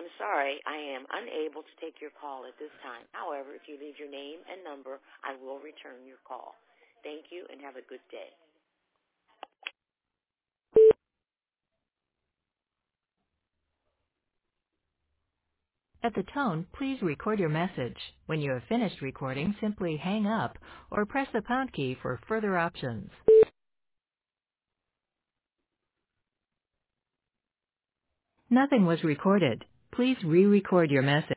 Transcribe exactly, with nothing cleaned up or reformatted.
I'm sorry, I am unable to take your call at this time. However, if you leave your name and number, I will return your call. Thank you and have a good day. At the tone, please record your message. When you have finished recording, simply hang up or press the pound key for further options. Nothing was recorded. Please re-record your message.